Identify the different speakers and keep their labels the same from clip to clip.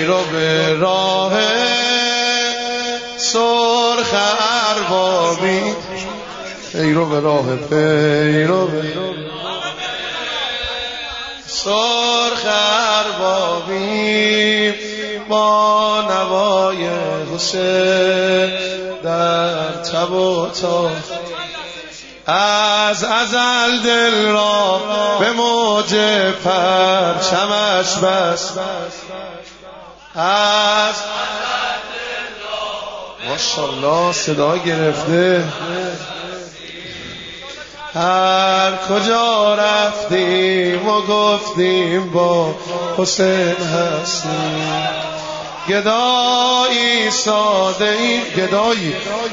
Speaker 1: پیرو به راه سرخ اربابی، پیرو به راه پیرو به سرخ اربابی، با نوای حسین در تب و تاب. از ازل دل را به موج پرچمش بست، از ماشاءالله صدا گرفته. هر کجا رفتیم و گفتیم با حسین هستیم، گدایی ساده ای، گدایی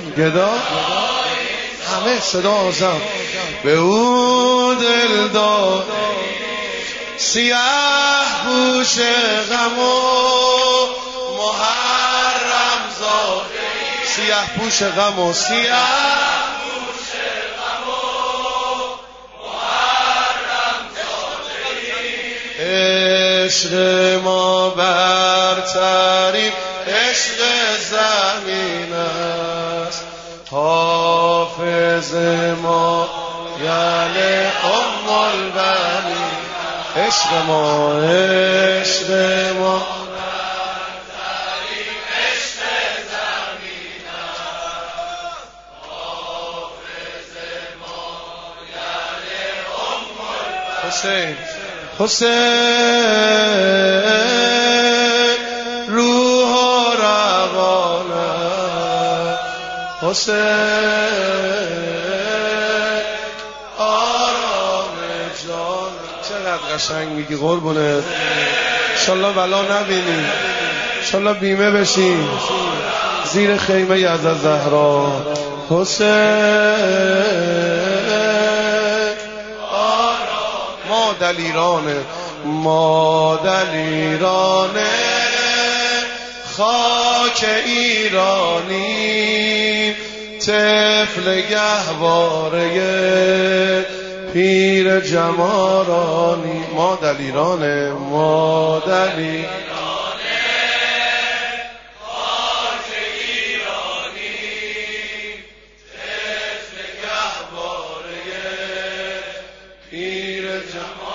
Speaker 1: همه صدا زم به او دل داد، سیاه پوش غم و محرم زاده، سیاه پوش غم و عشق ما برترین عشق زمین است، حافظ ما یعنی ام البنین. عشق ما برترین عشق زمین است، حافظ ما یعنی ام البنین. حسین روح و روانه، حسین آرام جان. چقدر قشنگ میگی قربونه. انشالله بلا نبینی، انشالله بیمه بشی زیر خیمه یزد زهرا. حسین ما دلیرانه خاک ایرانی، طفل گهواره پیر جمارانی. ما دلیرانه خاک ایرانی، طفل گهواره پیر جمارانی.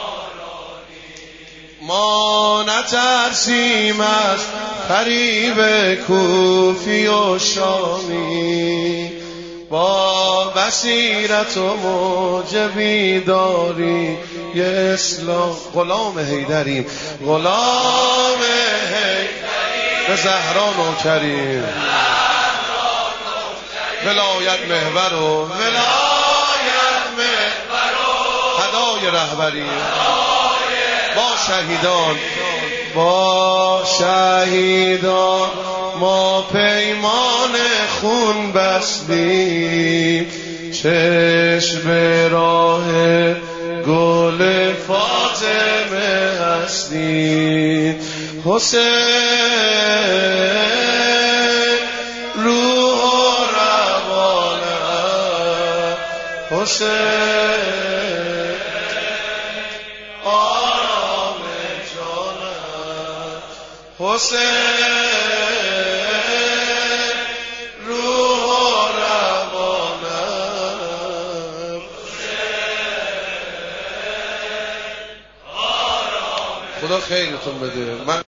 Speaker 1: ما نترسیم از فریب کوفی و شامی، با بصیرت و موجبی داری اسلام. غلام حیدریم، غلام حیدریم، به زهرا نوکریم، ولایت محور و هدای رهبریم. با شهیدان ما پیمان خون بستیم، چشم راه گل فاطمه هستیم. حسین روح و روانه، حسین آرام جانه، حسین روح و روانه، حسین آرام. خدا خیرتون بده.